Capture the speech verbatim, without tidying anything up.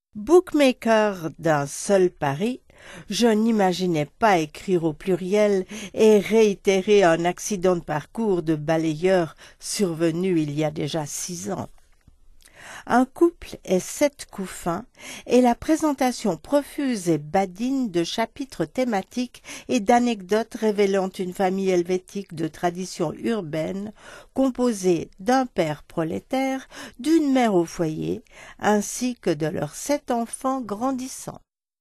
Bookmaker d'un seul pari, je n'imaginais pas écrire au pluriel et réitérer un accident de parcours de balayeur survenu il y a déjà six ans. Un couple et sept couffins et la présentation profuse et badine de chapitres thématiques et d'anecdotes révélant une famille helvétique de tradition urbaine composée d'un père prolétaire, d'une mère au foyer, ainsi que de leurs sept enfants grandissants.